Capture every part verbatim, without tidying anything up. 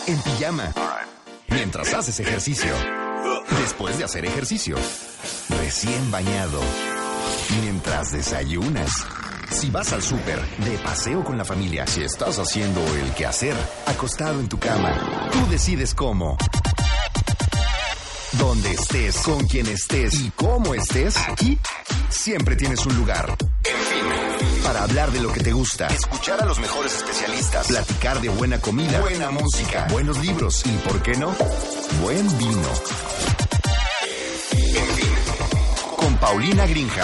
en pijama, mientras haces ejercicio, después de hacer ejercicio, recién bañado, mientras desayunas, si vas al súper, de paseo con la familia, si estás haciendo el quehacer, acostado en tu cama, tú decides cómo. Donde estés, con quien estés y cómo estés, aquí siempre tienes un lugar. En fin, para hablar de lo que te gusta, escuchar a los mejores especialistas, platicar de buena comida, buena música, buenos libros y, ¿por qué no?, buen vino. En fin, con Paulina Greenham.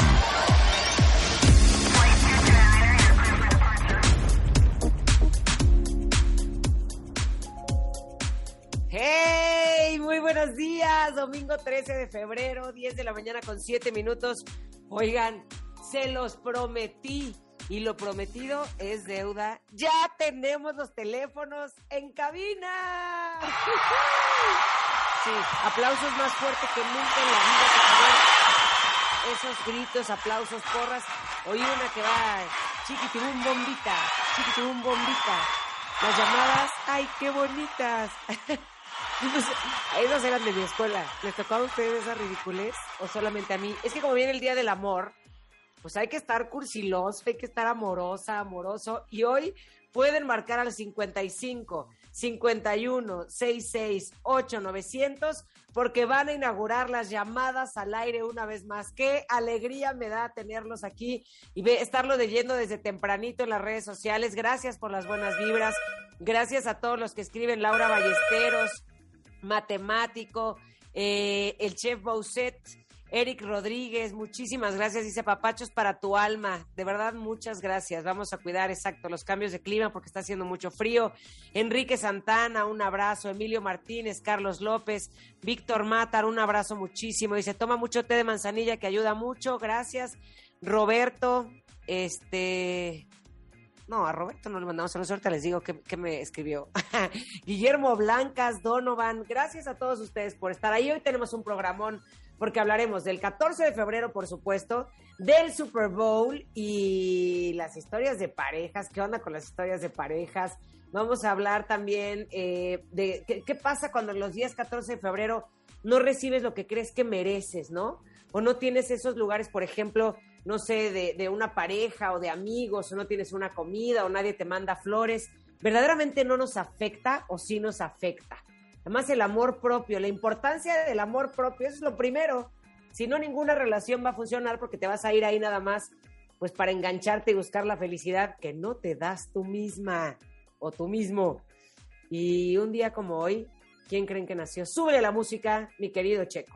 ¡Hey! Muy buenos días. Domingo trece de febrero, diez de la mañana con siete minutos. Oigan, se los prometí y lo prometido es deuda. ¡Ya tenemos los teléfonos en cabina! Sí, aplausos más fuertes que nunca en la vida, por favor. Esos gritos, aplausos, porras. Oí una que va chiquitibum bombita, chiquitibum bombita. Las llamadas, ¡ay, qué bonitas! Esas eran de mi escuela. ¿Les tocó a ustedes esa ridiculez o solamente a mí? Es que como viene el Día del Amor, pues hay que estar cursiloso, hay que estar amorosa, amoroso. Y hoy pueden marcar al cincuenta y cinco, cincuenta y uno, sesenta y seis, ocho, novecientos porque van a inaugurar las llamadas al aire una vez más. Qué alegría me da tenerlos aquí y ve, estarlo leyendo desde tempranito en las redes sociales. Gracias por las buenas vibras. Gracias a todos los que escriben. Laura Ballesteros, matemático, eh, el chef Bauset, Eric Rodríguez, muchísimas gracias, dice papachos para tu alma, de verdad muchas gracias, vamos a cuidar exacto los cambios de clima porque está haciendo mucho frío. Enrique Santana, un abrazo. Emilio Martínez, Carlos López, Víctor Matar, un abrazo muchísimo, dice toma mucho té de manzanilla que ayuda mucho, gracias. Roberto, este... No, a Roberto no le mandamos saludos, ahorita les digo qué, qué me escribió. Guillermo Blancas, Donovan, gracias a todos ustedes por estar ahí. Hoy tenemos un programón porque hablaremos del catorce de febrero, por supuesto, del Super Bowl y las historias de parejas. ¿Qué onda con las historias de parejas? Vamos a hablar también eh, de qué, qué pasa cuando en los días catorce de febrero no recibes lo que crees que mereces, ¿no? O no tienes esos lugares, por ejemplo, no sé, de, de una pareja o de amigos, o no tienes una comida, o nadie te manda flores. ¿Verdaderamente no nos afecta o sí nos afecta? Además, el amor propio, la importancia del amor propio, eso es lo primero. Si no, ninguna relación va a funcionar porque te vas a ir ahí nada más, pues para engancharte y buscar la felicidad que no te das tú misma o tú mismo. Y un día como hoy, ¿quién creen que nació? Súbele la música, mi querido Checo.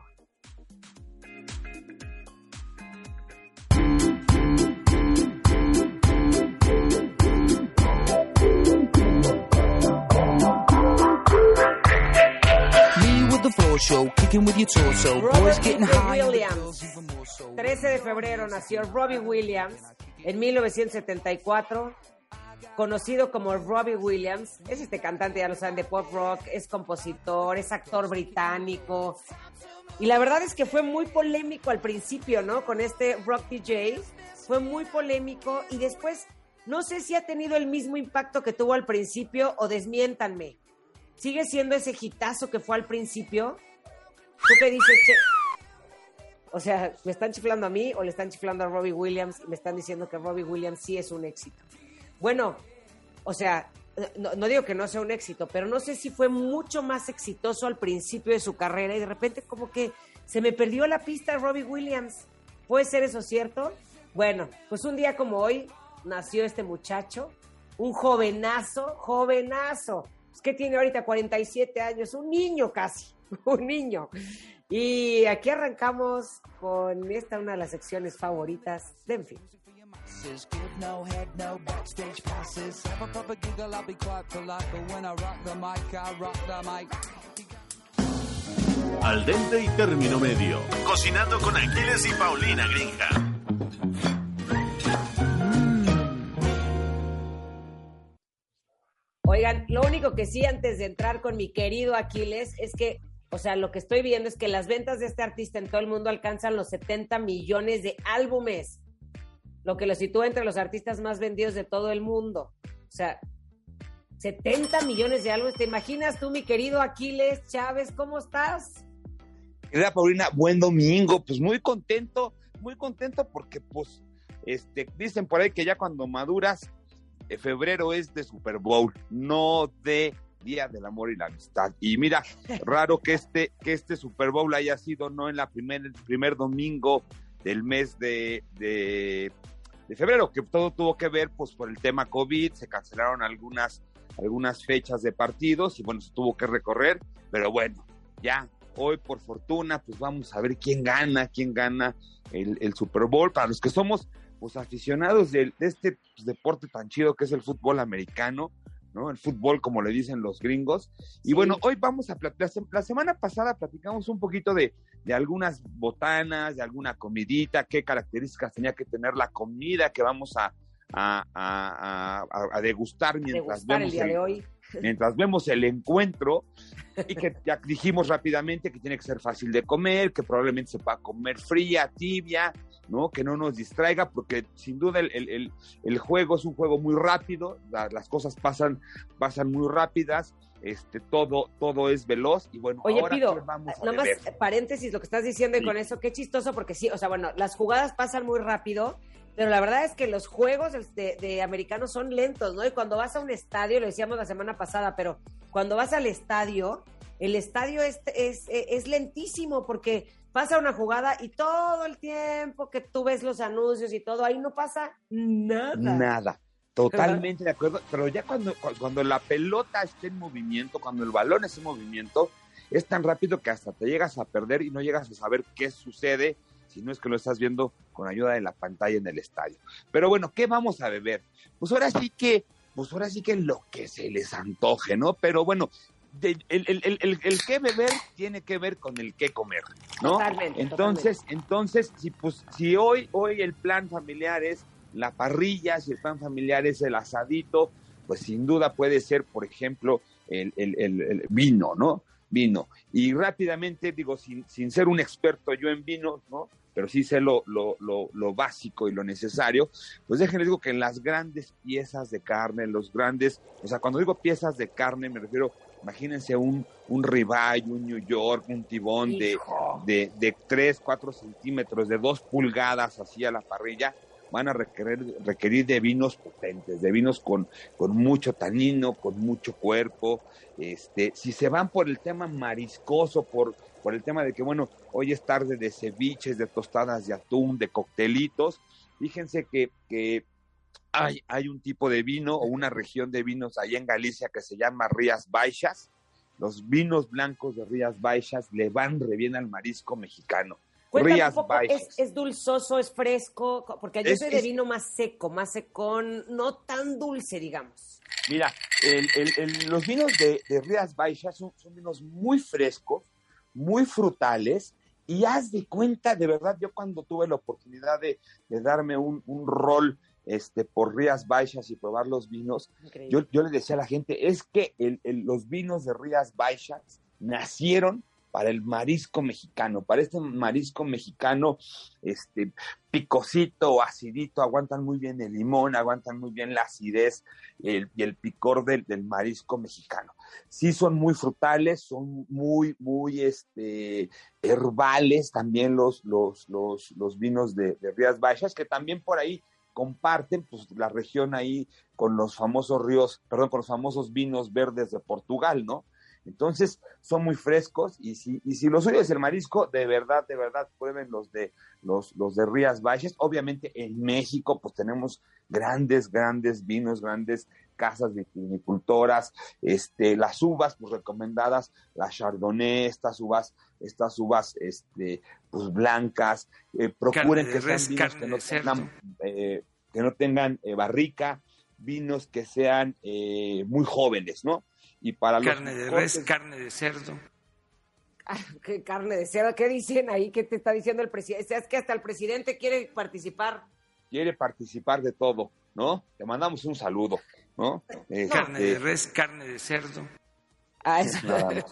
Show, kicking with your torso. Boys getting high. Williams. trece de febrero nació Robbie Williams en mil novecientos setenta y cuatro, conocido como Robbie Williams. Es este cantante, ya lo saben, de pop rock, es compositor, es actor británico. Y la verdad es que fue muy polémico al principio, ¿no? Con este rock D J. Fue muy polémico y después no sé si ha tenido el mismo impacto que tuvo al principio o desmiéntanme. ¿Sigue siendo ese hitazo que fue al principio? ¿Tú qué dices, Che? O sea, ¿me están chiflando a mí o le están chiflando a Robbie Williams y me están diciendo que Robbie Williams sí es un éxito? Bueno, o sea, no, no digo que no sea un éxito, pero no sé si fue mucho más exitoso al principio de su carrera y de repente como que se me perdió la pista Robbie Williams. ¿Puede ser eso cierto? Bueno, pues un día como hoy nació este muchacho, un jovenazo, jovenazo. Que tiene ahorita cuarenta y siete años, un niño casi, un niño. Y aquí arrancamos con esta, una de las secciones favoritas de En Fin. Al dente y término medio. Cocinando con Aquiles y Paulina Greenham. Oigan, lo único que sí, antes de entrar con mi querido Aquiles, es que, o sea, lo que estoy viendo es que las ventas de este artista en todo el mundo alcanzan los setenta millones de álbumes, lo que lo sitúa entre los artistas más vendidos de todo el mundo. O sea, setenta millones de algo. ¿Te imaginas tú, mi querido Aquiles Chávez? ¿Cómo estás? Querida Paulina, buen domingo. Pues muy contento, muy contento porque pues este, dicen por ahí que ya cuando maduras, eh, febrero es de Super Bowl, no de Día del Amor y la Amistad. Y mira, raro que este, que este Super Bowl haya sido no en la primer, el primer domingo del mes de, de, de febrero, que todo tuvo que ver pues por el tema COVID, se cancelaron algunas, algunas fechas de partidos y bueno, se tuvo que recorrer, pero bueno, ya hoy por fortuna pues vamos a ver quién gana, quién gana el, el Super Bowl, para los que somos pues aficionados de, de este pues, deporte tan chido que es el fútbol americano, ¿no? El fútbol, como le dicen los gringos. Y sí. Bueno, hoy vamos a platicar, la semana pasada platicamos un poquito de, de algunas botanas, de alguna comidita, qué características tenía que tener la comida que vamos a, a, a, a, a degustar mientras degustar vemos el día el, de hoy. mientras vemos el encuentro, y que ya dijimos rápidamente que tiene que ser fácil de comer, que probablemente se pueda comer fría, tibia, ¿no? Que no nos distraiga, porque sin duda el, el, el juego es un juego muy rápido, la, las cosas pasan, pasan muy rápidas, este, todo, todo es veloz, y bueno, Oye, ahora Pido, vamos a nomás beber. Paréntesis, lo que estás diciendo y Sí. con eso, qué chistoso, porque sí, o sea, bueno, las jugadas pasan muy rápido, pero la verdad es que los juegos de, de americanos son lentos, ¿no? Y cuando vas a un estadio, lo decíamos la semana pasada, pero cuando vas al estadio, el estadio es, es, es lentísimo porque pasa una jugada y todo el tiempo que tú ves los anuncios y todo, ahí no pasa nada. Nada, totalmente de acuerdo, pero ya cuando, cuando la pelota está en movimiento, cuando el balón está en movimiento, es tan rápido que hasta te llegas a perder y no llegas a saber qué sucede, si no es que lo estás viendo con ayuda de la pantalla en el estadio. Pero bueno, ¿qué vamos a beber? Pues ahora sí que, pues ahora sí que lo que se les antoje, ¿no? Pero bueno, de, el, el, el, el, el qué beber tiene que ver con el qué comer, ¿no? Totalmente, entonces, totalmente. entonces, si pues, si hoy, hoy el plan familiar es la parrilla, si el plan familiar es el asadito, pues sin duda puede ser, por ejemplo, el, el, el, el vino, ¿no? Vino. Y rápidamente, digo, sin, sin ser un experto yo en vino, ¿no? Pero sí sé lo, lo, lo, lo básico y lo necesario, pues déjenles digo que en las grandes piezas de carne, los grandes, o sea, cuando digo piezas de carne me refiero, imagínense un, un ribeye, un New York, un tibón de, de, de tres, cuatro centímetros, de dos pulgadas así a la parrilla, van a requerir, requerir de vinos potentes, de vinos con, con mucho tanino, con mucho cuerpo. Este, si se van por el tema mariscoso, por, por el tema de que, bueno, hoy es tarde de ceviches, de tostadas de atún, de coctelitos, fíjense que, que hay, hay un tipo de vino o una región de vinos allá en Galicia que se llama Rías Baixas. Los vinos blancos de Rías Baixas le van re bien al marisco mexicano. Cuéntame Rías un poco, Baixas. ¿es, ¿es dulzoso, es fresco? Porque yo Es- soy de es- vino más seco, más secón, no tan dulce, digamos. Mira, el, el, el- los vinos de, de Rías Baixas son, son vinos muy frescos, muy frutales, y haz de cuenta, de verdad, yo cuando tuve la oportunidad de, de darme un, un rol este, por Rías Baixas y probar los vinos, Increíble. yo, yo le decía a la gente, es que el, el- los vinos de Rías Baixas nacieron para el marisco mexicano, para este marisco mexicano, este, picosito, acidito, aguantan muy bien el limón, aguantan muy bien la acidez el, y el picor del, del marisco mexicano. Sí son muy frutales, son muy, muy, este, herbales también los, los, los, los vinos de, de Rías Baixas, que también por ahí comparten pues la región ahí con los famosos ríos, perdón, con los famosos vinos verdes de Portugal, ¿no? Entonces, son muy frescos y si, y si lo suyo es el marisco, de verdad, de verdad, prueben los de, los, los de Rías Baixas. Obviamente, en México, pues tenemos grandes, grandes vinos, grandes casas viticultoras, este, las uvas, pues recomendadas, la Chardonnay, estas uvas, estas uvas, este, pues blancas, eh, procuren Carne de que res, sean vinos carne que no de cerdo. tengan, eh, que no tengan eh, barrica, vinos que sean eh, muy jóvenes, ¿no? Y para los Carne de cortes- res, carne de cerdo. Ah, qué carne de cerdo. ¿Qué dicen ahí? ¿Qué te está diciendo el presidente? Es que hasta el presidente quiere participar. quiere participar de todo, ¿no? Te mandamos un saludo, ¿no? Carne Este, de res, carne de cerdo. Ah, eso. Nada más.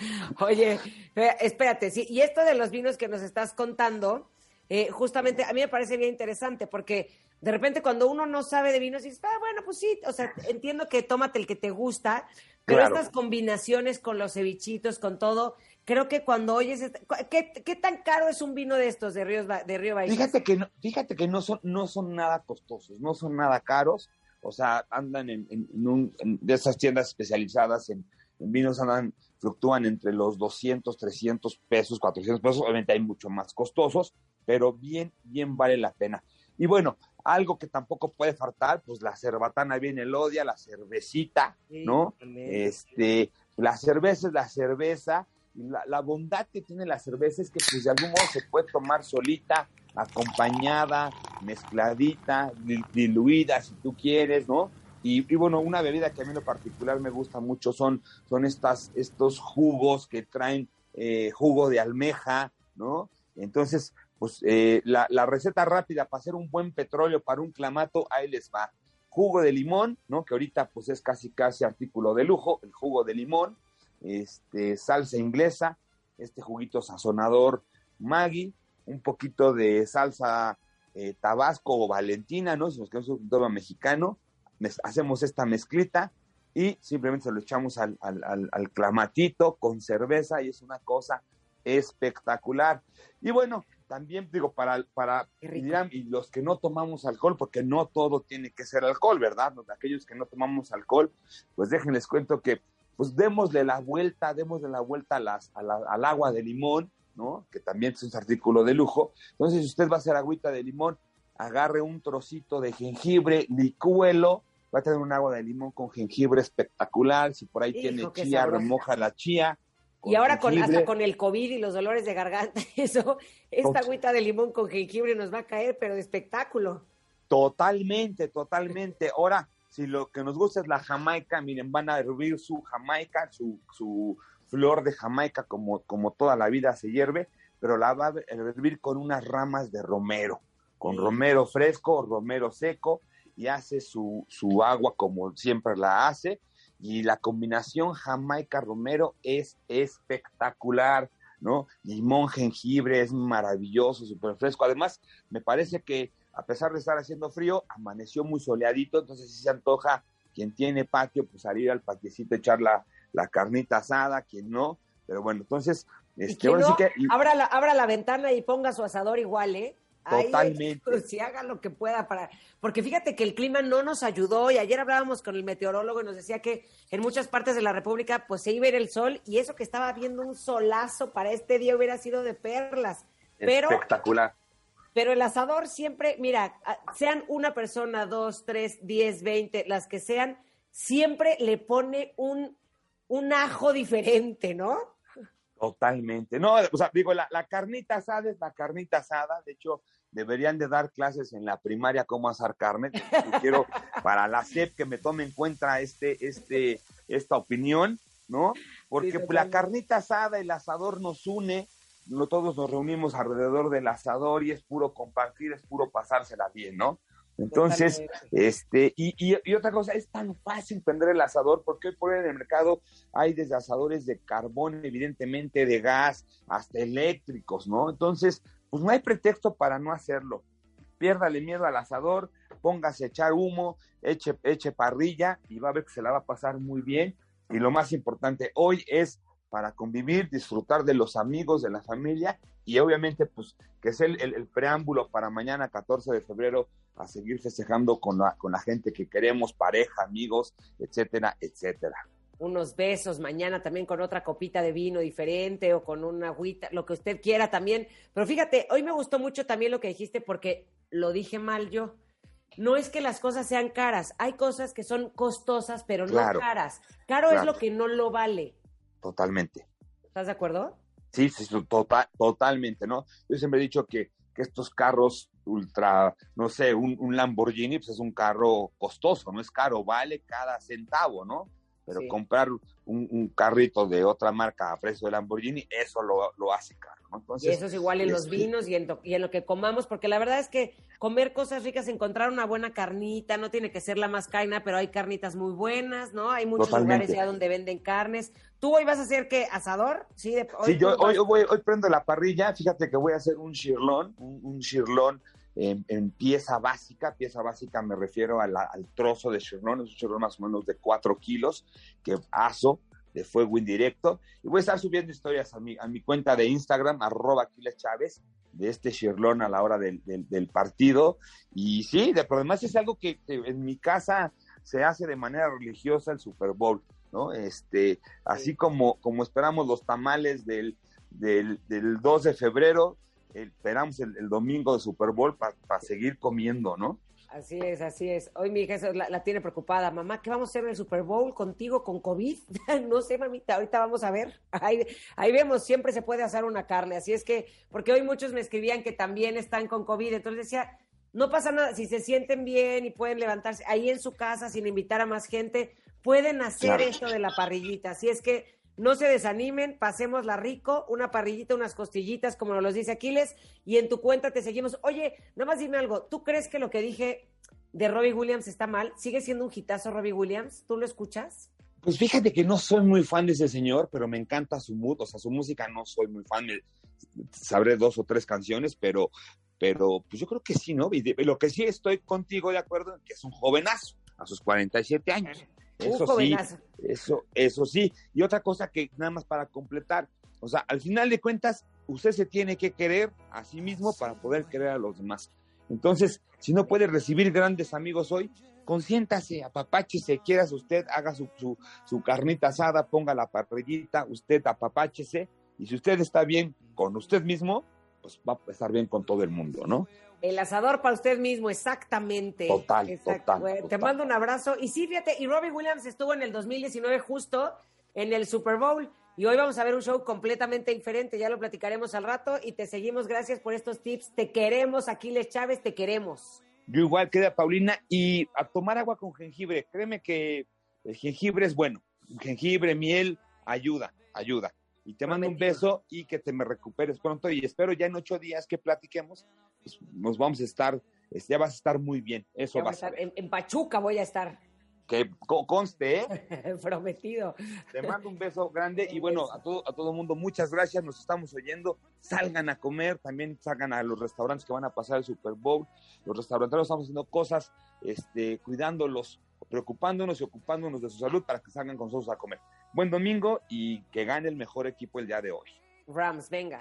Oye, eh, espérate, sí, y esto de los vinos que nos estás contando, eh, justamente a mí me parece bien interesante porque de repente cuando uno no sabe de vinos, dices, ah, bueno, pues sí, o sea, entiendo que tómate el que te gusta, pero Claro. estas combinaciones con los cevichitos, con todo, creo que cuando oyes, esta- ¿qué, qué tan caro es un vino de estos de Ríos Ba- de Río Baixas? Fíjate que no, fíjate que no son, no son nada costosos, no son nada caros, o sea, andan en, en, en un, en- de esas tiendas especializadas en, en vinos, andan, fluctúan entre los doscientos, trescientos pesos, cuatrocientos pesos, obviamente hay mucho más costosos, pero bien, bien vale la pena. Y bueno, algo que tampoco puede faltar, pues la cerbatana bien elodia, la cervecita, Sí, ¿no? totalmente. Este, la cerveza es la cerveza, y la, la bondad que tiene la cerveza es que pues de algún modo se puede tomar solita, acompañada, mezcladita, dil- diluida si tú quieres, ¿no? Y, y bueno, una bebida que a mí en lo particular me gusta mucho son, son estas, estos jugos que traen eh, jugo de almeja, ¿no? Entonces, pues eh, la, la receta rápida para hacer un buen petróleo para un clamato, ahí les va. Jugo de limón, ¿no? Que ahorita pues es casi casi artículo de lujo, el jugo de limón, este, salsa inglesa, este juguito sazonador Maggi, un poquito de salsa eh, Tabasco o Valentina, ¿no? Si nos queremos un tono mexicano, mez- hacemos esta mezclita y simplemente se lo echamos al, al, al, al clamatito con cerveza y es una cosa espectacular. Y bueno, también digo, para, para Qué y rico. dirán, y los que no tomamos alcohol, porque no todo tiene que ser alcohol, ¿verdad? Los- Aquellos que no tomamos alcohol, pues déjenles cuento que, pues démosle la vuelta, démosle la vuelta a las, a la- al agua de limón, ¿no? Que también es un artículo de lujo. Entonces, si usted va a hacer agüita de limón, agarre un trocito de jengibre, licúelo, va a tener un agua de limón con jengibre espectacular. Si por ahí Hijo, tiene qué chía, sabroso. remoja la chía. Y ahora con, jengibre. hasta con el COVID y los dolores de garganta, eso, esta Tot- agüita de limón con jengibre nos va a caer, pero de espectáculo. Totalmente, totalmente. Ahora, si lo que nos gusta es la jamaica, miren, van a hervir su jamaica, su, su flor de jamaica como, como toda la vida se hierve, pero la va a hervir con unas ramas de romero, con Sí. romero fresco, romero seco, y hace su, su agua como siempre la hace, y la combinación jamaica-romero es espectacular, ¿no? Limón, jengibre, es maravilloso, súper fresco. Además, me parece que a pesar de estar haciendo frío, amaneció muy soleadito, entonces sí se antoja, quien tiene patio, pues salir al patiecito, echar la, la carnita asada, quien no, pero bueno, entonces, Y este, quien bueno, no, sí que, y- abra, la, abra la ventana y ponga su asador igual, ¿eh? Ahí, Totalmente. pues, sí, haga lo que pueda para... Porque fíjate que el clima no nos ayudó y ayer hablábamos con el meteorólogo y nos decía que en muchas partes de la República pues se iba a ir el sol y eso que estaba viendo un solazo para este día hubiera sido de perlas. Pero espectacular. Pero el asador siempre, mira, a- sean una persona, dos, tres, diez, veinte, las que sean, siempre le pone un, un ajo diferente, ¿no? Totalmente. No, o sea, digo, la, la carnita asada es la carnita asada. De hecho, deberían de dar clases en la primaria cómo asar carne. Yo quiero para la S E P que me tome en cuenta este, este, esta opinión, ¿no? Porque Sí, la totalmente. carnita asada, el asador nos une, no todos nos reunimos alrededor del asador y es puro compartir, es puro pasársela bien, ¿no? Entonces, Totalmente. este, y, y, y otra cosa, es tan fácil prender el asador porque hoy por hoy en el mercado hay desde asadores de carbón, evidentemente de gas, hasta eléctricos, ¿no? Entonces, pues no hay pretexto para no hacerlo. Piérdale miedo al asador, póngase a echar humo, eche, eche parrilla y va a ver que se la va a pasar muy bien. Y lo más importante, hoy es para convivir, disfrutar de los amigos, de la familia y obviamente pues que es el, el, el preámbulo para mañana catorce de febrero a seguir festejando con la, con la gente que queremos, pareja, amigos, etcétera, etcétera. Unos besos mañana también con otra copita de vino diferente o con una agüita, lo que usted quiera también. Pero fíjate, hoy me gustó mucho también lo que dijiste porque lo dije mal yo. No es que las cosas sean caras, hay cosas que son costosas pero Claro, no caras. Caro claro. es lo que no lo vale. Totalmente. ¿Estás de acuerdo? Sí, sí, total, totalmente, ¿no? Yo siempre he dicho que, que estos carros ultra, no sé, un, un Lamborghini, pues es un carro costoso, no es caro, vale cada centavo, ¿no? Pero Sí. comprar un, un carrito de otra marca a precio de Lamborghini, eso lo, lo hace caro, ¿no? Y Entonces, eso es igual en los este, vinos y en, to- y en lo que comamos, porque la verdad es que comer cosas ricas, encontrar una buena carnita, no tiene que ser la más caina, pero hay carnitas muy buenas, ¿no? Hay muchos Totalmente. lugares ya donde venden carnes. ¿Tú hoy vas a hacer qué? ¿Asador? Sí, de, Sí, yo tú hoy, vas- hoy, hoy prendo la parrilla, fíjate que voy a hacer un shirlón, un, un shirlón en, en pieza básica. Pieza básica me refiero a la, al trozo de chirlón, es un chirlón más o menos de cuatro kilos, que aso de fuego indirecto. Y voy a estar subiendo historias a mi, a mi cuenta de Instagram, arroba Aquiles Chávez, de este chirlón a la hora del, del, del partido. Y sí, de, pero además es algo que, que en mi casa se hace de manera religiosa, el Super Bowl, ¿no? Este, así como, como esperamos los tamales del, del, del dos de febrero, esperamos el, el domingo de Super Bowl para pa seguir comiendo, ¿no? Así es, así es. Hoy mi hija la, la tiene preocupada. Mamá, ¿qué vamos a hacer en el Super Bowl contigo con COVID? No sé, mamita, ahorita vamos a ver. Ahí, ahí vemos, siempre se puede hacer una carne. Así es que, porque hoy muchos me escribían que también están con COVID. Entonces decía, no pasa nada. Si se sienten bien y pueden levantarse ahí en su casa sin invitar a más gente, pueden hacer claro. esto de la parrillita. Así es que no se desanimen, pasémosla rico, una parrillita, unas costillitas, como nos los dice Aquiles, y en tu cuenta te seguimos. Oye, nada más dime algo, ¿tú crees que lo que dije de Robbie Williams está mal? ¿Sigue siendo un hitazo Robbie Williams? ¿Tú lo escuchas? Pues fíjate que no soy muy fan de ese señor, pero me encanta su mood, o sea, su música no soy muy fan, me, sabré dos o tres canciones, pero, pero pues yo creo que sí, ¿no? Y de, lo que sí estoy contigo de acuerdo, que es un jovenazo, a sus cuarenta y siete años. Eso sí, eso, eso sí. Y otra cosa que nada más para completar, o sea, al final de cuentas, usted se tiene que querer a sí mismo para poder querer a los demás. Entonces, si no puede recibir grandes amigos hoy, consiéntase, apapáchese, quieras usted, haga su, su, su carnita asada, ponga la parrillita, usted apapáchese, y si usted está bien con usted mismo, pues va a estar bien con todo el mundo, ¿no? El asador para usted mismo, exactamente. Total, Exacto. total, Te total. mando un abrazo. Y sí, fíjate, y Robbie Williams estuvo en el dos mil diecinueve justo en el Super Bowl. Y hoy vamos a ver un show completamente diferente. Ya lo platicaremos al rato. Y te seguimos. Gracias por estos tips. Te queremos, Aquiles Chávez, te queremos. Yo igual, queda Paulina. Y a tomar agua con jengibre. Créeme que el jengibre es bueno. Jengibre, miel, ayuda, ayuda. Y te mando un beso y que te me recuperes pronto. Y espero ya en ocho días que platiquemos, pues nos vamos a estar, ya vas a estar muy bien. Eso va a estar. En, en Pachuca voy a estar. Que conste, ¿eh? Prometido. Te mando un beso grande y bueno, a todo a todo mundo, muchas gracias, nos estamos oyendo. Salgan a comer, también salgan a los restaurantes que van a pasar el Super Bowl. Los restauranteros estamos haciendo cosas, este, cuidándolos, preocupándonos y ocupándonos de su salud para que salgan con nosotros a comer. Buen domingo y que gane el mejor equipo el día de hoy. Rams, venga.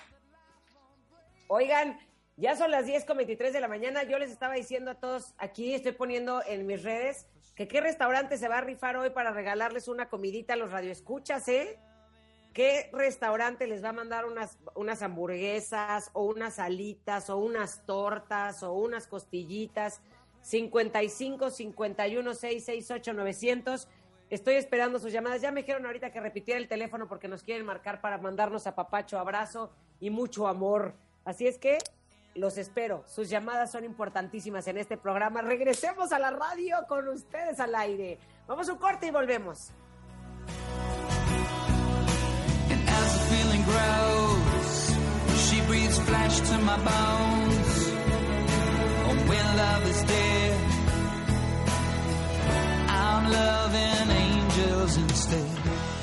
Oigan, ya son las diez con veintitrés de la mañana. Yo les estaba diciendo a todos, aquí estoy poniendo en mis redes, que qué restaurante se va a rifar hoy para regalarles una comidita a los radioescuchas, ¿eh? ¿Qué restaurante les va a mandar unas, unas hamburguesas o unas alitas o unas tortas o unas costillitas? cincuenta y cinco, cincuenta y uno, seiscientos sesenta y ocho, novecientos. Estoy esperando sus llamadas. Ya me dijeron ahorita que repitiera el teléfono porque nos quieren marcar para mandarnos a papacho, abrazo y mucho amor. Así es que los espero. Sus llamadas son importantísimas en este programa. Regresemos a la radio con ustedes al aire. Vamos a un corte y volvemos. And as the feeling grows, she breathes flesh to my bones. Oh, when love is dead, I'm loving angels instead.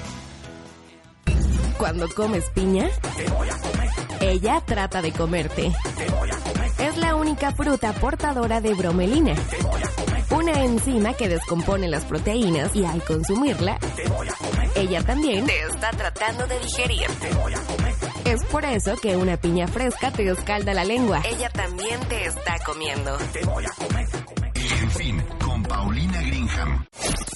Cuando comes piña, te voy a comer. Ella trata de comerte. Te voy a comer. Es la única fruta portadora de bromelina, te voy a comer. Una enzima que descompone las proteínas y al consumirla, te voy a comer. Ella también te está tratando de digerir. Te voy a comer. Es por eso que una piña fresca te escalda la lengua. Ella también te está comiendo. Te voy a comer. En fin, con Paulina Greenham.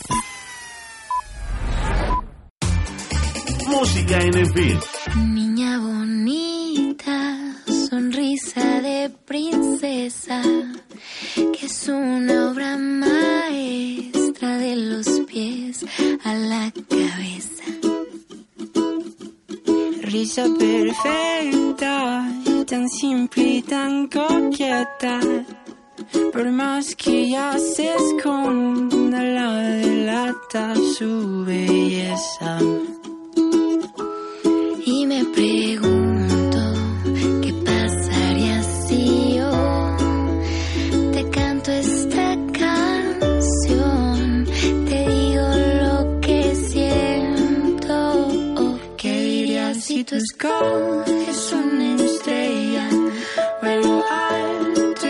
Música en En Fin. Niña bonita, sonrisa de princesa, que es una obra maestra de los pies a la cabeza. Risa perfecta, tan simple y tan coqueta, por más que ella se esconda, la delata su belleza. Y me pregunto, ¿qué pasaría si yo te canto esta canción? Te digo lo que siento. ¿Qué dirías si tú escoges una estrella? Vuelo alto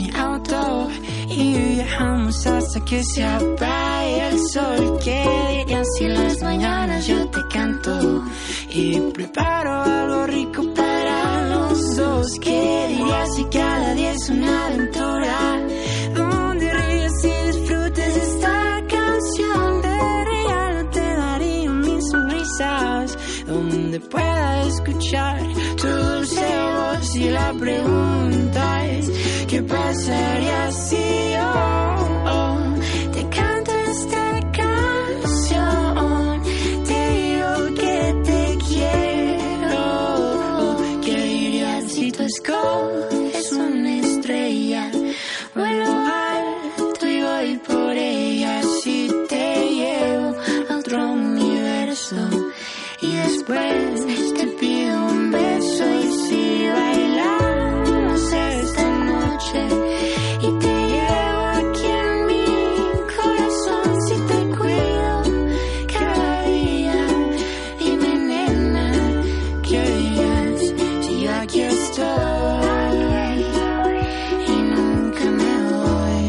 mi auto y viajamos hasta que se apague el sol. ¿Qué dirías si en las mañanas yo te canto y preparo algo rico para los dos? ¿Qué dirías si cada día es una aventura donde ríes y disfrutes esta canción? De regalo te daría mis sonrisas, donde pueda escuchar tu dulce voz. Y la pregunta es, ¿qué pasaría si yo oh, te canto esta canción? Te digo que te quiero. ¿Qué dirías si tú escoges una estrella? Vuelo alto y voy por ella. Si te llevo a otro universo y después te pido un beso. Y si bailamos esta noche y te llevo aquí en mi corazón, si te cuido cada día, dime nena, ¿qué dirías si yo aquí estoy y nunca me voy?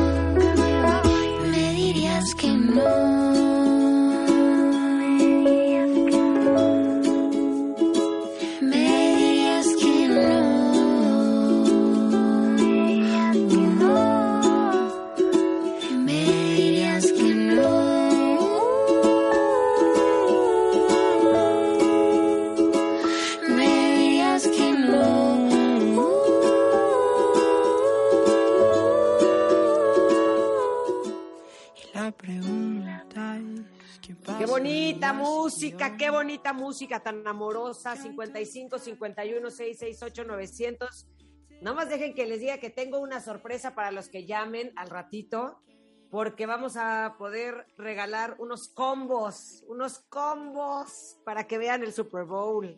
Me dirías que no. Qué bonita música, qué bonita música tan amorosa. cincuenta y cinco, cincuenta y uno, seiscientos sesenta y ocho, novecientos. Nada más dejen que les diga que tengo una sorpresa para los que llamen al ratito, porque vamos a poder regalar unos combos, unos combos para que vean el Super Bowl.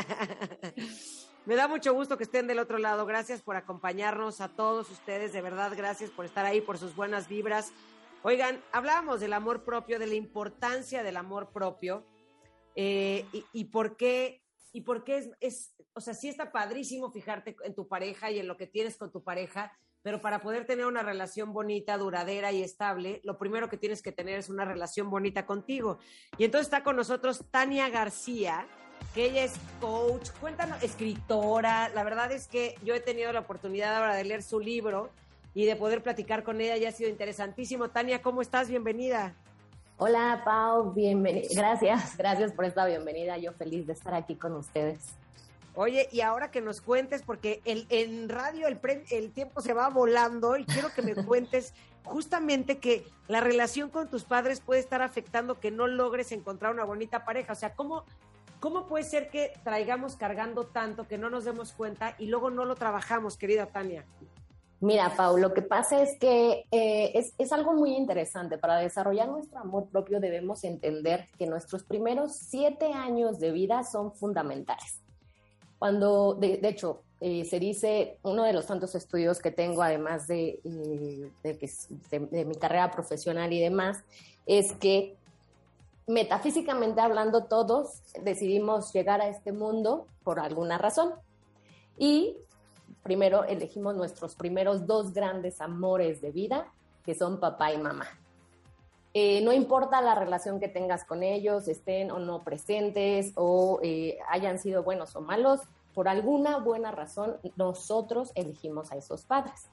Me da mucho gusto que estén del otro lado. Gracias por acompañarnos a todos ustedes, de verdad, gracias por estar ahí, por sus buenas vibras. Oigan, hablábamos del amor propio, de la importancia del amor propio, eh, y, y por qué, y por qué es, es, o sea, sí está padrísimo fijarte en tu pareja y en lo que tienes con tu pareja, pero para poder tener una relación bonita, duradera y estable, lo primero que tienes que tener es una relación bonita contigo. Y entonces está con nosotros Tania García, que ella es coach, cuéntanos, escritora. La verdad es que yo he tenido la oportunidad ahora de leer su libro y de poder platicar con ella, ya ha sido interesantísimo. Tania, ¿cómo estás? Bienvenida. Hola, Pau, bienvenida. Gracias, gracias por esta bienvenida. Yo feliz de estar aquí con ustedes. Oye, y ahora que nos cuentes, porque el, en radio el, pre, el tiempo se va volando y quiero que me cuentes justamente que la relación con tus padres puede estar afectando que no logres encontrar una bonita pareja. O sea, ¿cómo, cómo puede ser que traigamos cargando tanto que no nos demos cuenta y luego no lo trabajamos, querida Tania? Mira, Pau, lo que pasa es que eh, es, es algo muy interesante. Para desarrollar nuestro amor propio debemos entender que nuestros primeros siete años de vida son fundamentales. Cuando, de, de hecho, eh, se dice, uno de los tantos estudios que tengo, además de, eh, de, de, de mi carrera profesional y demás, es que metafísicamente hablando todos decidimos llegar a este mundo por alguna razón. Y primero elegimos nuestros primeros dos grandes amores de vida, que son papá y mamá. Eh, no importa la relación que tengas con ellos, estén o no presentes, o eh, hayan sido buenos o malos, por alguna buena razón nosotros elegimos a esos padres.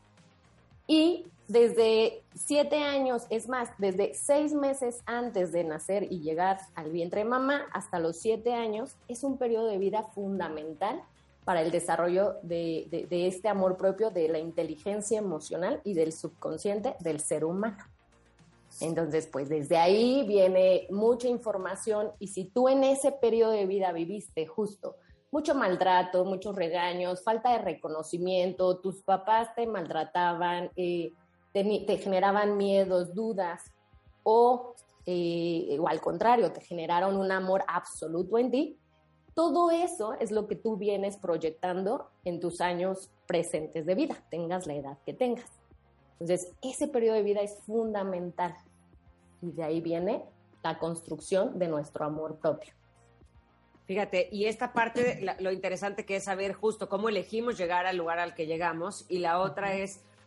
Y desde siete años, es más, desde seis meses antes de nacer y llegar al vientre de mamá hasta los siete años, es un periodo de vida fundamental para el desarrollo de, de, de este amor propio, de la inteligencia emocional y del subconsciente del ser humano. Entonces, pues desde ahí viene mucha información, y si tú en ese periodo de vida viviste justo mucho maltrato, muchos regaños, falta de reconocimiento, tus papás te maltrataban, eh, te, te generaban miedos, dudas, o, eh, o al contrario, te generaron un amor absoluto en ti, todo eso es lo que tú vienes proyectando en tus años presentes de vida, tengas la edad que tengas. Entonces, ese periodo de vida es fundamental. Y de ahí viene la construcción de nuestro amor propio. Fíjate, y esta parte, la, lo interesante que es saber justo cómo elegimos llegar al lugar al que llegamos, y la otra es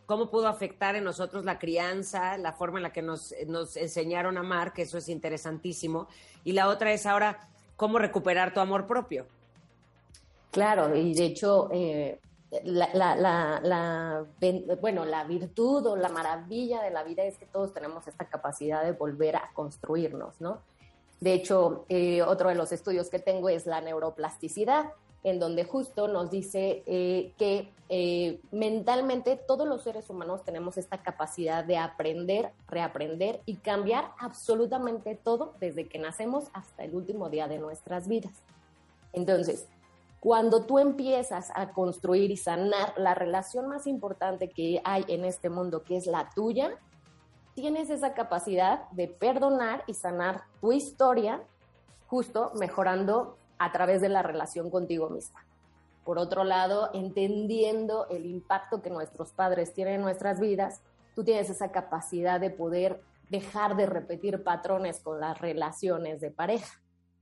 cómo pudo afectar en nosotros la crianza, la forma en la que nos, nos enseñaron a amar, que eso es interesantísimo. Y la otra es ahora, cómo recuperar tu amor propio. Claro, y de hecho, eh, la, la, la, la, bueno, la virtud o la maravilla de la vida es que todos tenemos esta capacidad de volver a construirnos, ¿no? De hecho, eh, otro de los estudios que tengo es la neuroplasticidad, en donde justo nos dice eh, que eh, mentalmente todos los seres humanos tenemos esta capacidad de aprender, reaprender y cambiar absolutamente todo desde que nacemos hasta el último día de nuestras vidas. Entonces, cuando tú empiezas a construir y sanar la relación más importante que hay en este mundo, que es la tuya, tienes esa capacidad de perdonar y sanar tu historia, justo mejorando a través de la relación contigo misma. Por otro lado, entendiendo el impacto que nuestros padres tienen en nuestras vidas, tú tienes esa capacidad de poder dejar de repetir patrones con las relaciones de pareja.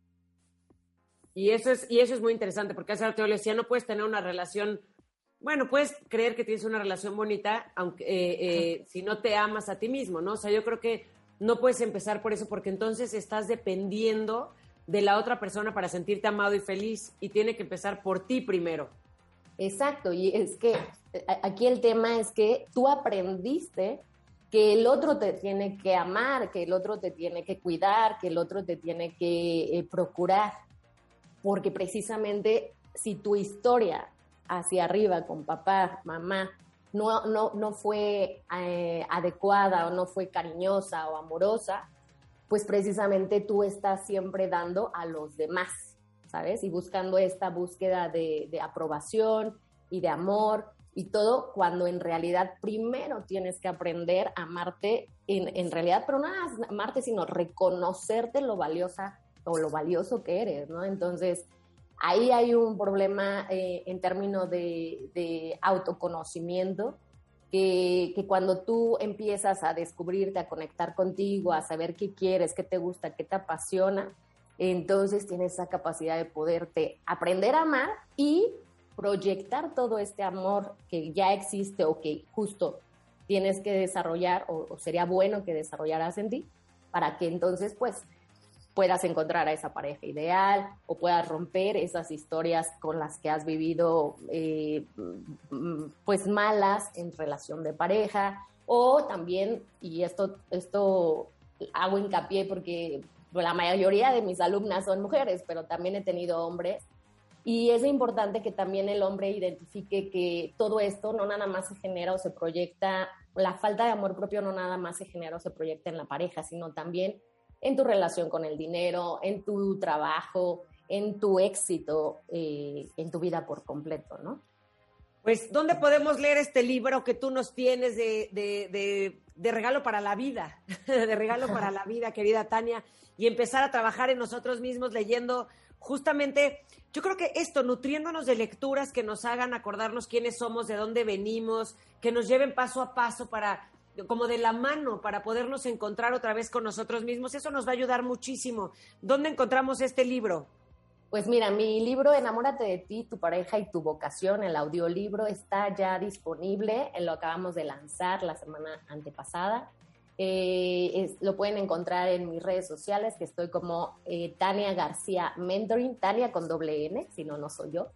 Y eso es, y eso es muy interesante, porque hace rato yo le decía, no puedes tener una relación. Bueno, puedes creer que tienes una relación bonita, aunque eh, eh, si no te amas a ti mismo, ¿no? O sea, yo creo que no puedes empezar por eso, porque entonces estás dependiendo de la otra persona para sentirte amado y feliz, y tiene que empezar por ti primero. Exacto, y es que aquí el tema es que tú aprendiste que el otro te tiene que amar, que el otro te tiene que cuidar, que el otro te tiene que eh, procurar, porque precisamente si tu historia hacia arriba con papá, mamá, no, no, no fue eh, adecuada o no fue cariñosa o amorosa, pues precisamente tú estás siempre dando a los demás, ¿sabes? Y buscando esta búsqueda de, de aprobación y de amor y todo, cuando en realidad primero tienes que aprender a amarte, en, en realidad, pero no amarte, sino reconocerte lo valiosa o lo valioso que eres, ¿no? Entonces, ahí hay un problema eh, en términos de, de autoconocimiento, que, que cuando tú empiezas a descubrirte, a conectar contigo, a saber qué quieres, qué te gusta, qué te apasiona, entonces tienes esa capacidad de poderte aprender a amar y proyectar todo este amor que ya existe o que justo tienes que desarrollar o, o sería bueno que desarrollaras en ti, para que entonces pues puedas encontrar a esa pareja ideal o puedas romper esas historias con las que has vivido eh, pues malas en relación de pareja, o también, y esto, esto hago hincapié porque la mayoría de mis alumnas son mujeres, pero también he tenido hombres, y es importante que también el hombre identifique que todo esto no nada más se genera o se proyecta, la falta de amor propio no nada más se genera o se proyecta en la pareja, sino también en tu relación con el dinero, en tu trabajo, en tu éxito, eh, en tu vida por completo, ¿no? Pues, ¿dónde podemos leer este libro que tú nos tienes de, de, de, de regalo para la vida? De regalo para la vida, querida Tania, y empezar a trabajar en nosotros mismos leyendo justamente, yo creo que esto, nutriéndonos de lecturas que nos hagan acordarnos quiénes somos, de dónde venimos, que nos lleven paso a paso para, como de la mano, para podernos encontrar otra vez con nosotros mismos. Eso nos va a ayudar muchísimo. ¿Dónde encontramos este libro? Pues mira, mi libro Enamórate de ti, tu pareja y tu vocación, el audiolibro, está ya disponible, lo acabamos de lanzar la semana antepasada. Eh, es, lo pueden encontrar en mis redes sociales, que estoy como eh, Tania García Mentoring, Tania con doble N, si no, no soy yo.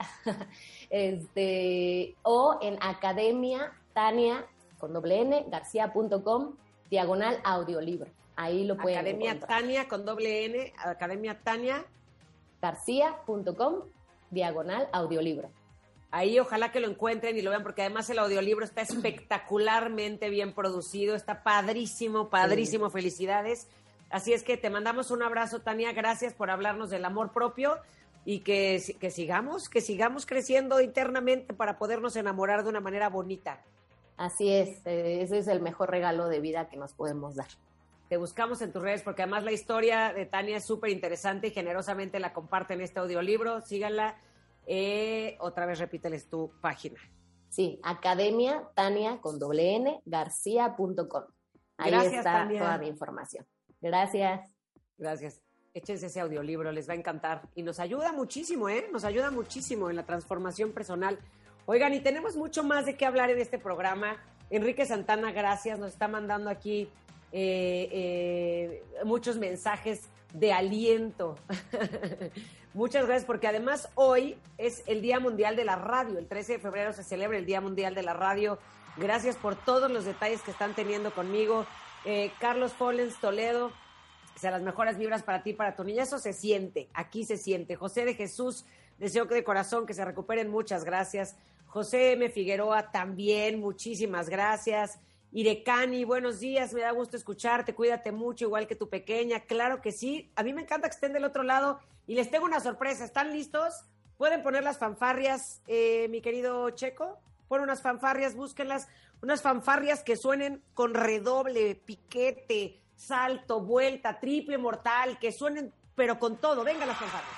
este, o en Academia Tania con doble N, garcía punto com, diagonal audiolibro. Ahí lo pueden Academia encontrar. Tania con doble N, Academia Tania garcía punto com, diagonal audiolibro. Ahí ojalá que lo encuentren y lo vean, porque además el audiolibro está espectacularmente bien producido, está padrísimo, padrísimo, sí. Felicidades. Así es que te mandamos un abrazo, Tania, gracias por hablarnos del amor propio y que, que sigamos, que sigamos creciendo internamente para podernos enamorar de una manera bonita. Así es, eh, ese es el mejor regalo de vida que nos podemos dar. Te buscamos en tus redes porque además la historia de Tania es súper interesante y generosamente la comparten este audiolibro. Síganla. Eh, otra vez repíteles tu página. Sí, Academia Tania con doble N, garcía punto com. Ahí Gracias, está Tania. Toda mi información. Gracias. Gracias. Échense ese audiolibro, les va a encantar. Y nos ayuda muchísimo, ¿eh? Nos ayuda muchísimo en la transformación personal. Oigan, y tenemos mucho más de qué hablar en este programa. Enrique Santana, gracias. Nos está mandando aquí eh, eh, muchos mensajes de aliento. Muchas gracias, porque además hoy es el Día Mundial de la Radio. El trece de febrero se celebra el Día Mundial de la Radio. Gracias por todos los detalles que están teniendo conmigo. Eh, Carlos Follens Toledo, o sea, las mejores vibras para ti, para tu niña. Eso se siente, aquí se siente. José de Jesús, deseo que de corazón que se recuperen. Muchas gracias. José M. Figueroa, también, muchísimas gracias. Irecani, buenos días, me da gusto escucharte, cuídate mucho, igual que tu pequeña. Claro que sí, a mí me encanta que estén del otro lado y les tengo una sorpresa. ¿Están listos? ¿Pueden poner las fanfarrias, eh, mi querido Checo? Pon unas fanfarrias, búsquenlas, unas fanfarrias que suenen con redoble, piquete, salto, vuelta, triple mortal, que suenen, pero con todo. Venga las fanfarrias.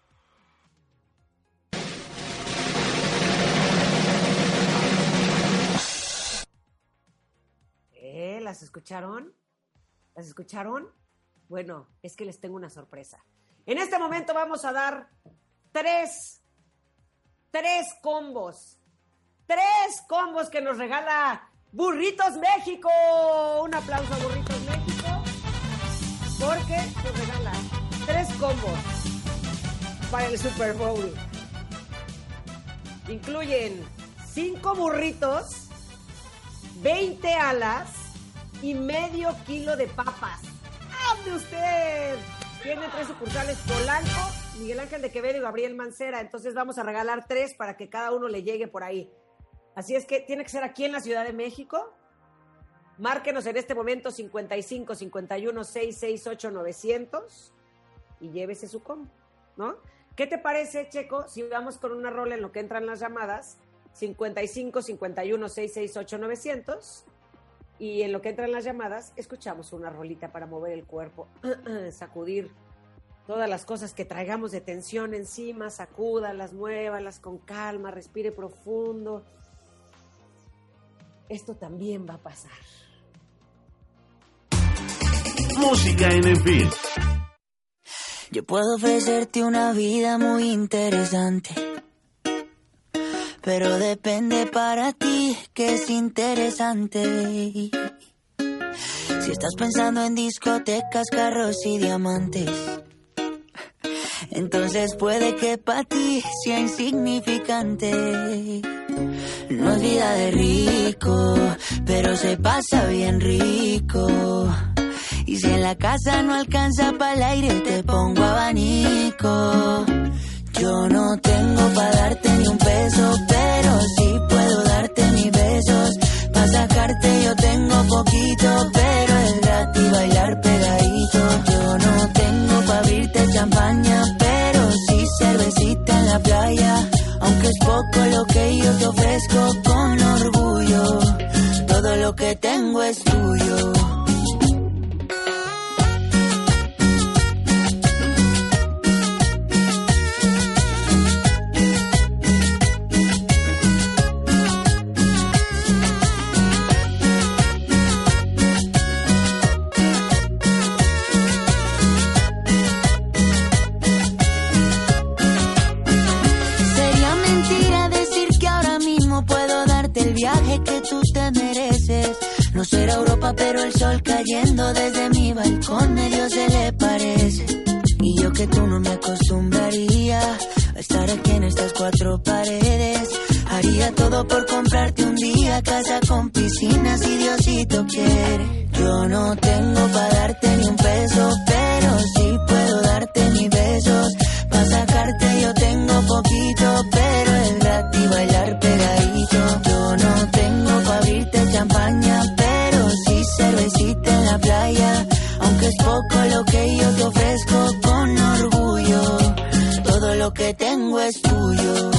¿Eh? ¿Las escucharon? ¿Las escucharon? Bueno, es que les tengo una sorpresa. En este momento vamos a dar tres, tres combos. Tres combos que nos regala Burritos México. Un aplauso a Burritos México, porque nos regala tres combos para el Super Bowl. Incluyen cinco burritos, veinte alas y medio kilo de papas. ¡Hable usted! Tiene tres sucursales: Polanco, Miguel Ángel de Quevedo y Gabriel Mancera. Entonces vamos a regalar tres para que cada uno le llegue por ahí. Así es que tiene que ser aquí en la Ciudad de México. Márquenos en este momento cincuenta y cinco, cincuenta y uno, seiscientos sesenta y ocho, novecientos y llévese su combo, ¿no? ¿Qué te parece, Checo, si vamos con una rola en lo que entran las llamadas? cincuenta y cinco, cincuenta y uno, seiscientos sesenta y ocho, novecientos y en lo que entran las llamadas escuchamos una rolita para mover el cuerpo, sacudir todas las cosas que traigamos de tensión encima, sacúdalas, muévalas con calma, respire profundo. Esto también va a pasar. Música en el film. Yo puedo ofrecerte una vida muy interesante, pero depende para ti que es interesante. Si estás pensando en discotecas, carros y diamantes, entonces puede que para ti sea insignificante. No es vida de rico, pero se pasa bien rico. Y si en la casa no alcanza para el aire, te pongo abanico. Yo no tengo pa' darte ni un peso, pero sí puedo darte mis besos. Pa' sacarte yo tengo poquito, pero es gratis bailar pegadito. Yo no tengo pa' abrirte champaña, pero sí cervecita en la playa. Aunque es poco lo que yo te ofrezco con orgullo, todo lo que tengo es tuyo. No será Europa, pero el sol cayendo desde mi balcón medio se le parece. Y yo que tú no me acostumbraría a estar aquí en estas cuatro paredes. Haría todo por comprarte un día casa con piscina si Diosito quiere. Yo no tengo pa' darte ni un peso, pero sí puedo darte mis besos. Pa' sacarte yo tengo poquito, pero es gratis bailar pegadito. Yo no tengo pa' abrirte champaña, pero sí cervecita en la playa. Aunque es poco lo que yo te ofrezco con orgullo, todo lo que tengo es tuyo.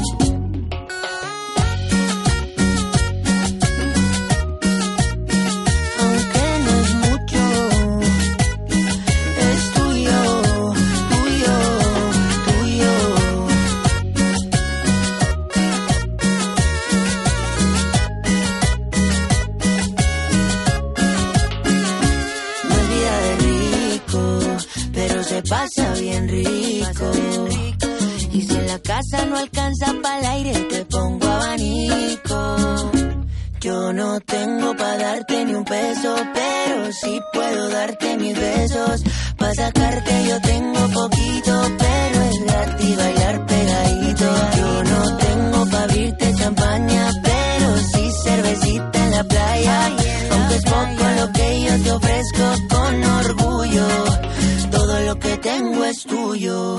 Pasa bien rico. Y si en la casa no alcanza para el aire, te pongo abanico. Yo no tengo pa' darte ni un peso, pero sí puedo darte mis besos. Pa' sacarte yo tengo poquito, pero es gratis bailar pegadito. Yo no tengo pa' abrirte champaña, pero sí cervecita en la playa. Aunque es poco lo que yo te ofrezco con orgullo, todo lo que tengo es tuyo.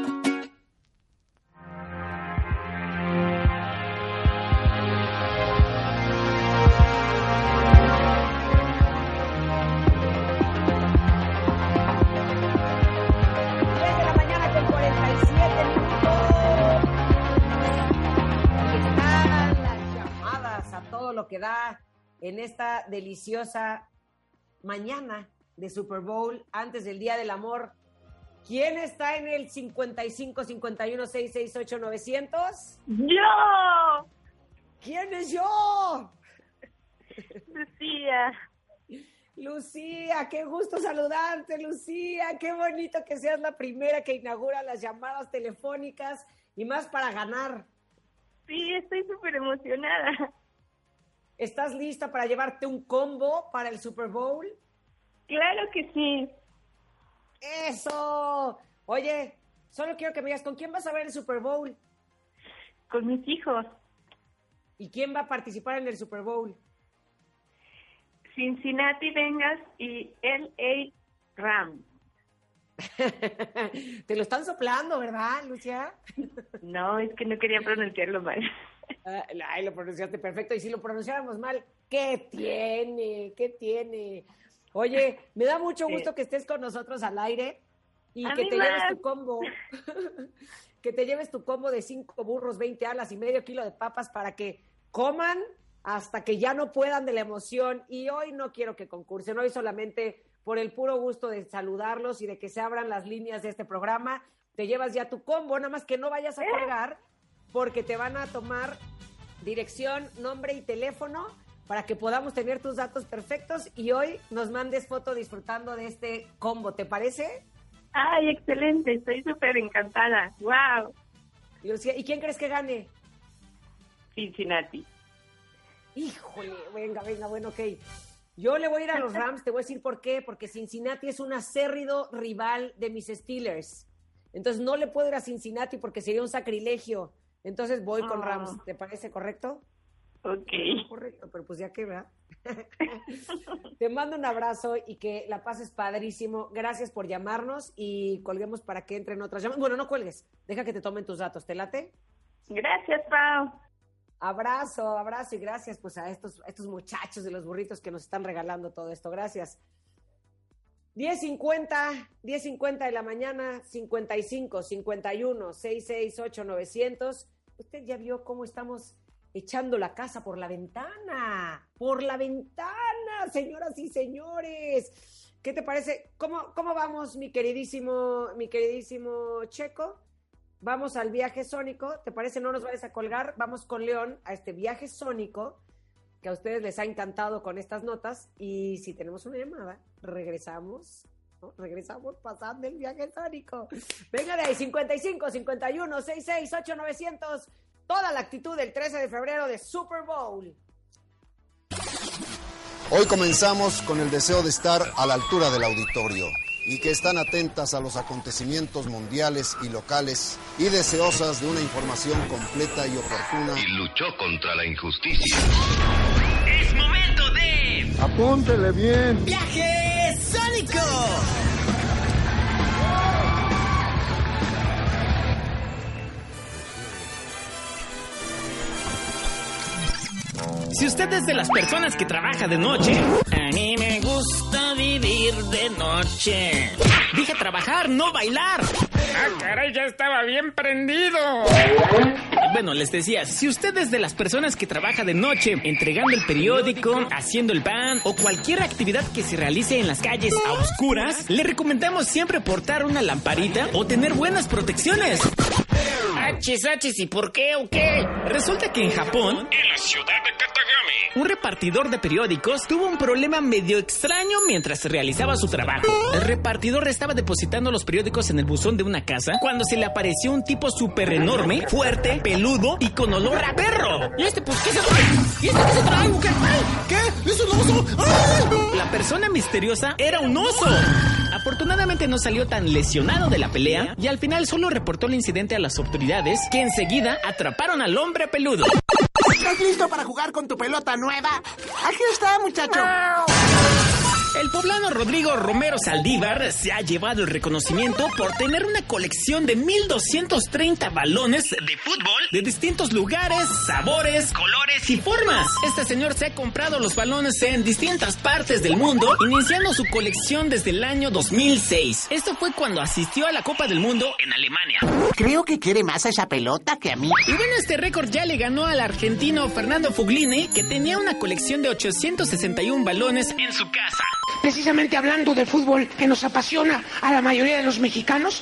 Lo que da en esta deliciosa mañana de Super Bowl antes del Día del Amor. ¿Quién está en el cincuenta y cinco, cincuenta y uno, seiscientos sesenta y ocho, novecientos? ¡Yo! ¿Quién es yo? Lucía. Lucía, qué gusto saludarte, Lucía. Qué bonito que seas la primera que inaugura las llamadas telefónicas y más para ganar. Sí, estoy súper emocionada. ¿Estás lista para llevarte un combo para el Super Bowl? Claro que sí. ¡Eso! Oye, solo quiero que me digas, ¿con quién vas a ver el Super Bowl? Con mis hijos. ¿Y quién va a participar en el Super Bowl? Cincinnati Bengals y L A Rams. Te lo están soplando, ¿verdad, Lucía? No, es que no quería pronunciarlo mal. Ay, lo pronunciaste perfecto. Y si lo pronunciáramos mal, ¿qué tiene? ¿Qué tiene? Oye, me da mucho gusto que estés con nosotros al aire y A que mí te más. lleves tu combo. Que te lleves tu combo de cinco burros, veinte alas y medio kilo de papas para que coman hasta que ya no puedan de la emoción. Y hoy no quiero que concursen, hoy solamente por el puro gusto de saludarlos y de que se abran las líneas de este programa. Te llevas ya tu combo, nada más que no vayas a colgar, porque te van a tomar dirección, nombre y teléfono para que podamos tener tus datos perfectos y hoy nos mandes foto disfrutando de este combo, ¿te parece? Ay, excelente, estoy súper encantada. ¡Wow! Lucía, ¿y quién crees que gane? Cincinnati. Híjole, venga, venga, bueno, ok. Yo le voy a ir a los Rams, te voy a decir por qué, porque Cincinnati es un acérrido rival de mis Steelers. Entonces no le puedo ir a Cincinnati porque sería un sacrilegio. Entonces voy con Oh. Rams, ¿te parece correcto? Ok. Correcto, pero pues ya que, ¿verdad? Te mando un abrazo y que la pases padrísimo. Gracias por llamarnos y colguemos para que entren otras llamadas. Bueno, no cuelgues, deja que te tomen tus datos, ¿te late? Gracias, Pau. Abrazo, abrazo y gracias pues a estos, a estos muchachos de los burritos que nos están regalando todo esto. Gracias. diez cincuenta, diez cincuenta de la mañana, cincuenta y cinco, cincuenta y uno, seiscientos sesenta y ocho, novecientos. Usted ya vio cómo estamos echando la casa por la ventana, por la ventana, señoras y señores. ¿Qué te parece? ¿Cómo, cómo vamos, mi queridísimo, mi queridísimo Checo? Vamos al viaje sónico, ¿te parece? No nos vayas a colgar, vamos con León a este viaje sónico que a ustedes les ha encantado con estas notas y si tenemos una llamada, regresamos, ¿no? Regresamos pasando el viaje sónico. Venga de ahí, cincuenta y cinco, cincuenta y uno, sesenta y seis, ocho, novecientos, toda la actitud del trece de febrero de Super Bowl. Hoy comenzamos con el deseo de estar a la altura del auditorio y que están atentas a los acontecimientos mundiales y locales y deseosas de una información completa y oportuna. Y luchó contra la injusticia. ¡Es momento de... ¡Apúntele bien! ¡Viaje Sónico! Si usted es de las personas que trabaja de noche, a mí me gusta vivir de noche. Dije trabajar, no bailar. Ah, caray, ya estaba bien prendido. Bueno, les decía, si usted es de las personas que trabaja de noche, entregando el periódico, haciendo el pan o cualquier actividad que se realice en las calles a oscuras, le recomendamos siempre portar una lamparita o tener buenas protecciones. Achis, achis, ¿y por qué o qué? Resulta que en Japón, en la ciudad de Katagami, Un repartidor de periódicos tuvo un problema medio extraño mientras realizaba su trabajo. El repartidor estaba depositando los periódicos en el buzón de una casa cuando se le apareció un tipo súper enorme, fuerte, peludo y con olor a perro. ¿Y este, pues, qué se trae? ¿Y este qué se trae? ¿Qué? ¿Qué? ¿Es un oso? ¡Ay! La persona misteriosa era un oso. Afortunadamente no salió tan lesionado de la pelea y al final solo reportó el incidente a las autoridades, que enseguida atraparon al hombre peludo. ¿Estás listo para jugar con tu pelota nueva? Aquí está, muchacho. El poblano Rodrigo Romero Saldívar se ha llevado el reconocimiento por tener una colección de mil doscientos treinta balones de fútbol de distintos lugares, sabores, colores y formas. Este señor se ha comprado los balones en distintas partes del mundo, iniciando su colección desde el año dos mil seis. Esto fue cuando asistió a la Copa del Mundo en Alemania. Creo que quiere más a esa pelota que a mí. Y bueno, este récord ya le ganó al argentino Fernando Fuglini, que tenía una colección de ochocientos sesenta y uno balones en su casa. Precisamente hablando del fútbol que nos apasiona a la mayoría de los mexicanos.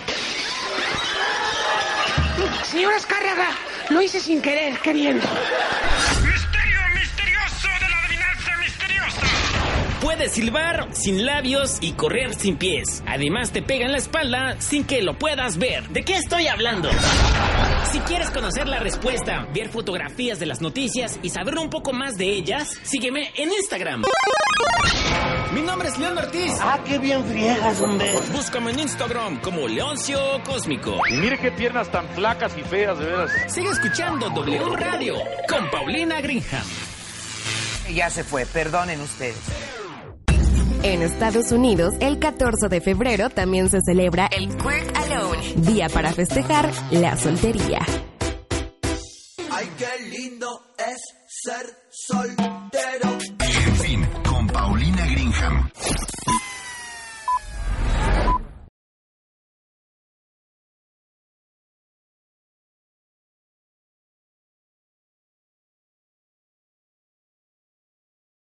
Señora Azcárraga, lo hice sin querer, queriendo. ¡Misterio misterioso de la adivinanza misteriosa! Puedes silbar sin labios y correr sin pies. Además te pega en la espalda sin que lo puedas ver. ¿De qué estoy hablando? Si quieres conocer la respuesta, ver fotografías de las noticias y saber un poco más de ellas, sígueme en Instagram. Mi nombre es León Ortiz. Ah, qué bien friegas, hombre. Búscame en Instagram como Leoncio Cósmico. Y mire qué piernas tan flacas y feas, de veras. Sigue escuchando W Radio con Paulina Greenham. Ya se fue, perdonen ustedes. En Estados Unidos, el catorce de febrero también se celebra el Queer Alone, día para festejar la soltería.